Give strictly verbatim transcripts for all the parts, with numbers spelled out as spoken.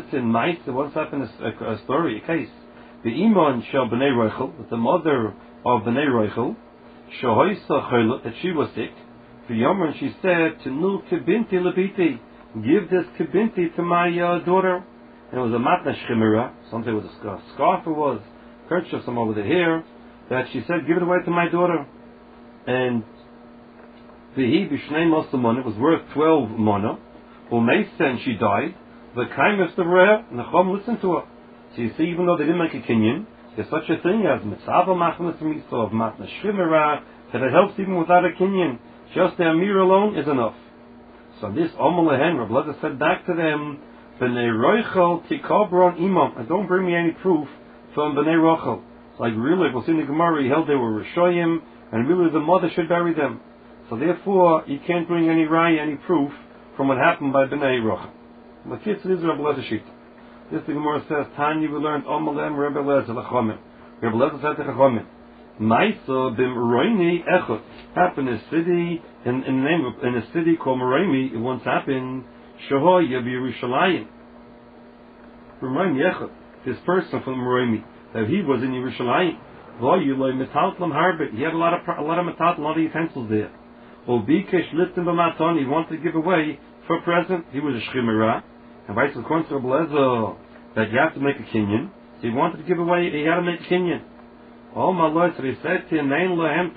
listen, mice, what's happened, a, a, a story, a case. The Iman shel Bnei Rochel, that the mother of Bnei Rochel, Shohoisa Cholet, that she was sick. For Yomer, she said, to nu kibinti lebiti, give this kibinti to my uh, daughter. And it was a matna shchimera, something with a scarf, scarf it was, kerchief, some over the hair, that she said, give it away to my daughter. And the he b'shnei mosamon, it was worth twelve mana. Umeisa, and she died. The kindness of her, and the Chum listened to her. So you see, even though they didn't make a kinyan, there's such a thing as mitzvah machnas mitzvah of matna shchimera, that it helps even without a kinyan. Just the Amir alone is enough. So this Omalahen, Rabbi Lezer said back to them, B'nei Rochel tikabron imam, and don't bring me any proof from B'nei Rochel. Like really, we'll see in the Gemara, he held they were Rishoyim, and really the mother should bury them. So therefore, you can't bring any raya, any proof from what happened by B'nei Rochel. But this is Rabbi Lezer Shita. This the Gemara says, Tanya we learned Omalahen Rabbi Lezer Lachomim. Rabbi Lezer said to Chachomim, Maisa bim Roini Echot happened in a city in, in the name of in a city called Meroimi. It once happened Shahoya b'Yerushalayim. From Roini Echot, this person from Meroimi, that he was in Yerushalayim. Voyuloi metaltlam harbe. He had a lot of a lot of metaltlam, a lot of utensils there. Obikesh litim b'maton. He wanted to give away for a present. He was a shchimera, and by the according to Rabbi Lezer that you have to make a kinyan. So he wanted to give away. He had to make a kinyan. Oh my Lord, so he said to him, the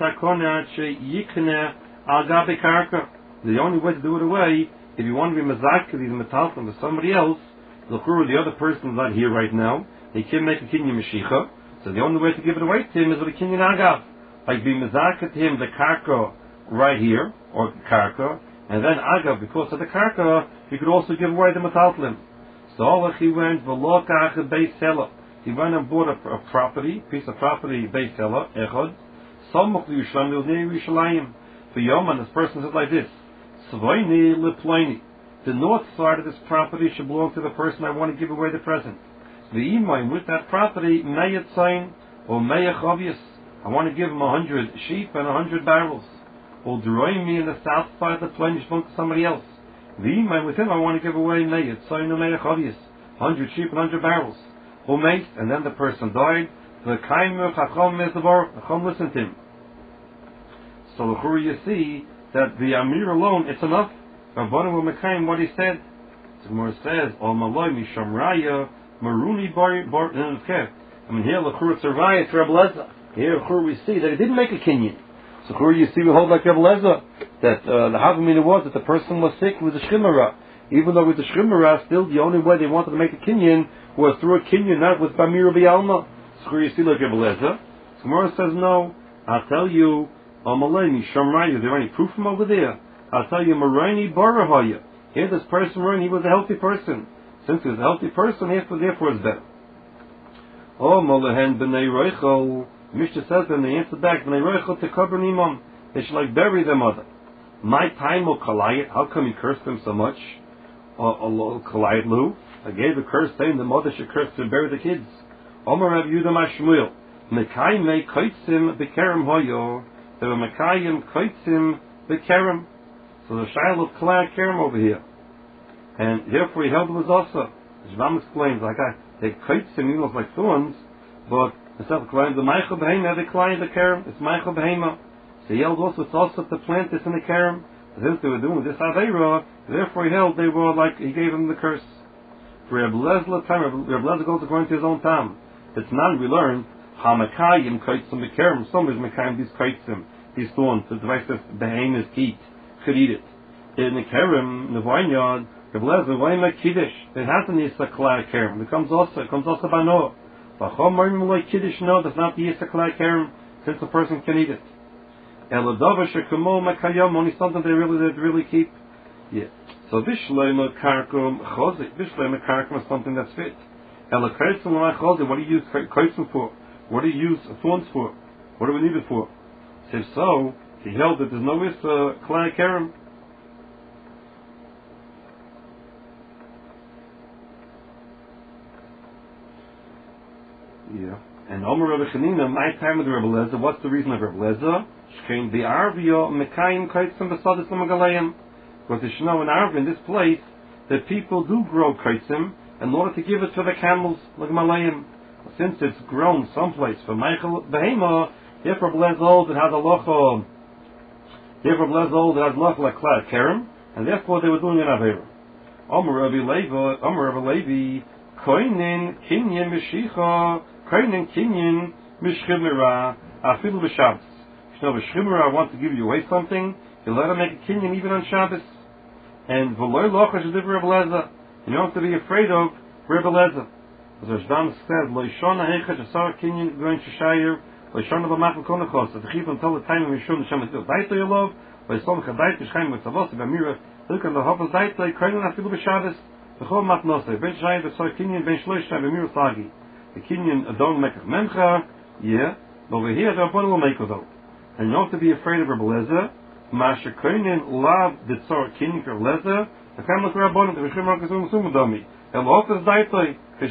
only way to do it away, if you want to be mazak, these metalton to somebody else, the other person is not here right now, he can't make a kinyan mashicha, so the only way to give it away to him is with a kinyan agav. Like be mazak to him the karka right here, or karka, and then agav, because of the karka, you could also give away the metalton. So he went, v'lokach beis selah. He went and bought a, a property, piece of property, Beis Ela, Echad, Samach Yerushalayim, near Yerushalayim. For Yom, and this person said like this, Svoini Liploini. The north side of this property should belong to the person I want to give away the present. The Imaim, with that property, Meyat Sain, or Meyach Obvious. I want to give him a hundred sheep and a hundred barrels. Or Droimi in the south side of the plain, belong to somebody else. The Imaim, with him, I want to give away Meyat Sain or Meyach Obvious. a hundred sheep and a hundred barrels. And then the person died. The Kaim Chacham is the bar. Chacham listened to him. So the you see that the Amir alone, it's enough. Rabbanim will Mekayim what he said. The Gemara says, "O Malay Misham Raya Maruni Bar Bar." I mean, here Lachur it's a Raya to Rabbi Lezer. Here Lachur we see that he didn't make a kinyan. So Lachur you see we hold like Rabbi Lezer that uh, the Havamina was that the person was sick with the Shchimara. Even though with the Shchimara, still the only way they wanted to make a kinyan was through a kinyan, not with Bamir B'Alma. So you see like Rabbi Lezer. So Gemara says no. I'll tell you, Amalei Misham Raya. Is there any proof from over there? I'll tell you, Marani Barahaya. Here, this person, he was a healthy person. Since he was a healthy person, therefore, therefore it's better. Oh, Molehen B'nei Rochel. Mishnah says them, they answer back, B'nei Rochel to cover Nimam. They should like bury their mother. My time will kalayit. How come he cursed them so much? Allah kalayit lu. I gave a curse saying the mother should curse to bury the kids. Omer Rav Yehuda Mashmuel. Mekai me koitzim bekerem hoyo. They were Mekayim koitzim bekerem. So the Shiloh of Kalai Kerem over here. And therefore he held it was also. The Shvam explains, like I, they koitzim, you know, like thorns, but instead of Kalai, the Meichel Behema, they Kalai the Kerem, it's Meichel Behema. So he held also, it's also to plant this in the Kerem. Since they were doing this Aveira, therefore he held they were like, he gave them the curse. For Reb Lezer time, Reb Lezer goes according to his own time. It's not we learn, Hamakayim koitzim bekerem, somebody's Mekayim these koitzim, these thorns, the device of Behema's teeth. Could eat it. In the kerem, in the vineyard, Reb Lezer, why make kiddush? It has an yisaklai kerem. It comes also, it comes also by Noah. But chom marim like kiddush, no, that's not the yisaklai kerem, since the person can eat it. Eladava shekumo makayom, only something they really, they really keep. Yeah. So vishleima karkum chozik. Vishleima karkum is something that's fit. Elakaitzim l'may chozik. What do you use kaitzim for? What do you use thorns for? What do we need it for? If so, he held that there's no Issa Klai Kerem. Yeah. And Omer Rabbi Chanina, my time with Rabbi Lezer, what's the reason of Rabbi Lezer? Shkein B'Arvio Mekayim Kaitzim B'Sadis L'Magalayim. Because you know in Arv, in this place, that people do grow Kaitzim, in order to give it to the camels, like Malayim. Since it's grown someplace for Michael Behema, therefore Blez old it has a loch, therefore Blez old it has loch like Klad Kerem, and therefore they were doing an Avera. Omer Rabbi Levi, Omer Rabbi Levi, Koinin Kinyan Mishicha, Koinin Kinyan Mishchimera, Afilu B'Shabbos. If you know B'Shchimera wants to give you away something, you let him make a Kinyan even on Shabbos. And V'loi Locha Shadiv Rabbi Leza, you don't have to be afraid of Rabbi Leza. As Rashdam said, Lo Yishona Heicha Shasar Kinyan Goin Shashayir, Lo Yishona B'Machal Konachos, at the Chif until the time of Yishon Hashem Etil Daito Yolov, Lo Yishon Chadait Yishchaim Mitzavos, B'Amira, look at the Hafaz Daito, Koinin Afilu B'Shabbos, B'chol Matnosei, Ben Shayir B'Sar Kinyan, Ben Shlosh Shai B'Amira Sagi. The Kinyan Adon Mekach Memcha, yeah, over here the Abon will make it though. And you don't have to be afraid of Rabbi Lezer, Masha Koinin Lav Ditzor Kinyan for Lezer, the Kamal Rabbanim, the Rishim Rakazum Sumudami. El Hafaz Daito, so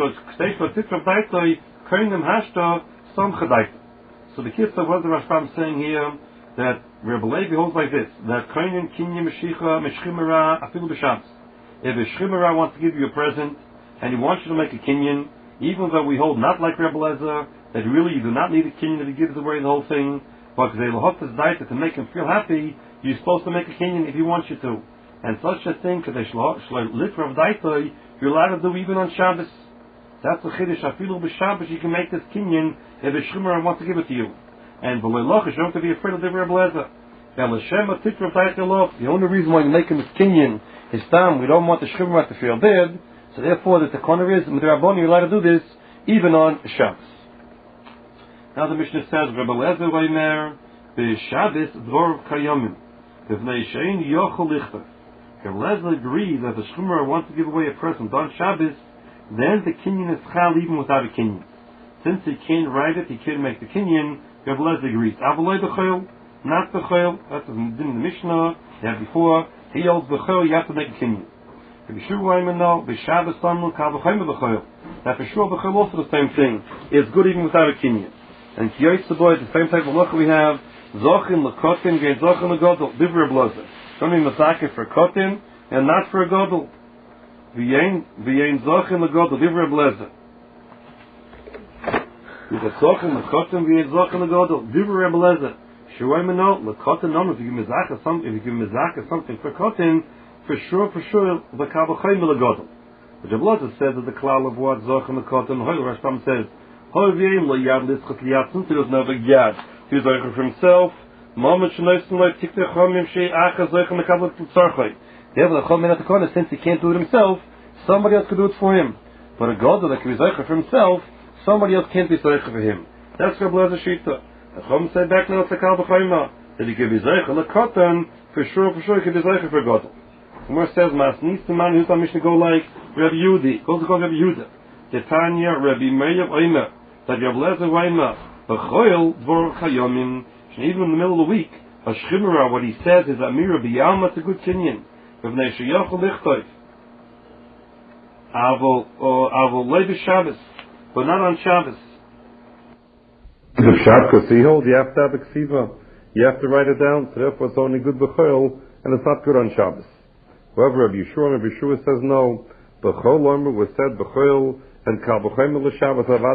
the kids of what the Rashbam is saying here, that Rabbi Levi holds like this, that Koinin Kinyan Meshicha Meshchimera Afilu B'Shabbos. If a Shchimera wants to give you a present, and he wants you to make a Kinyan, even though we hold not like Rabbi Lezer, that really you do not need a Kinyan if he gives away the whole thing, but to make him feel happy, you're supposed to make a Kinyan if he wants you to. And such a thing, you're allowed to do even on Shabbos. That's the Chiddush. Afilu b'Shabbos, you can make this Kinyan if a Shchimera wants to give it to you. And v'loi loch, you don't have to be afraid of the Rabbi Lezer. The only reason why you make him a Kinyan is time we don't want the Shchimera to feel bad. So therefore, the Tekona is with the Rabboni, you're allowed to do this even on Shabbos. Now the Mishnah says, Rabbi Lezer vaymer b'Shabbos dvor kayomim b'vnei shein yochel lichter. If Lezer agrees that the Shchimera wants to give away a present on Shabbos, then the Kinyan is chal even without a Kinyan. Since he can't write it, he can't make the Kinyan, Rav Lezer agrees. Avaloi b'chol, not b'chol, that's in the Mishnah, you had before, he holds b'chol, you have to make a Kinyan. If you sure why no, b'Shabbos samlu kal b'chol b'chol. That for sure b'chol also the same thing. It's good even without a Kinyan. And Kiyoyt Saboy, the same type of look we have, Zochin l'kotin, gein Zochin l'godol, divrei Blazer. Something Masakit for kotin, and not for a godel. V'yein zochin l'godel, divrei Blazer. You got zochin l'kotin, v'yein zochin l'godel, divrei Blazer. Shuay meno, l'kotin nom, if you give mizaka something, if you give mizaka something for kotin, for sure, for sure, the kabachayim l'godel. But Blazer says that the klal of what zochin l'kotin, Hoy Rashbam says, Hoy v'yein lo yad l'schot liyad, since he doesn't have a yad, he was zochin for himself. Moment shnoisen lo tikte chomim shei achas zochin l'kabel t'tzarchay. Therefore, the Chol Minat HaKohen, since he can't do it himself, somebody else could do it for him. But a God that can be Zeicha for himself, somebody else can't be Zeicha for him. That's Rabbi Lezer Shita. The Chol said back now, Tzakal B'chayma, that he can be Zeicha l'kotan, for sure, for sure, he can be Zeicha for God. The Gemara says, Mas nis to man, who's on Mishnah go like Rabbi Yudi, goes to call Rabbi Yehuda. The Tanya, Rabbi Meir Oimer, that Rabbi Lezer Oimer, B'choyel dvor chayomim, even in the middle of the week, a Shchimera, what he says is Amira b'yalma, it's a good Kinyan. B'vnei sheyochel lichtoif. Avol, avol lei b'Shabbos, but not on Shabbos. The Shabbos he holds, you have to have a ksiva. You have to write it down, so therefore it's only good b'chol, and it's not good on Shabbos. However, Rabbi Yeshua, Rabbi Yeshua says no. B'chol omer was said b'chol, and kal b'chol l'Shabbos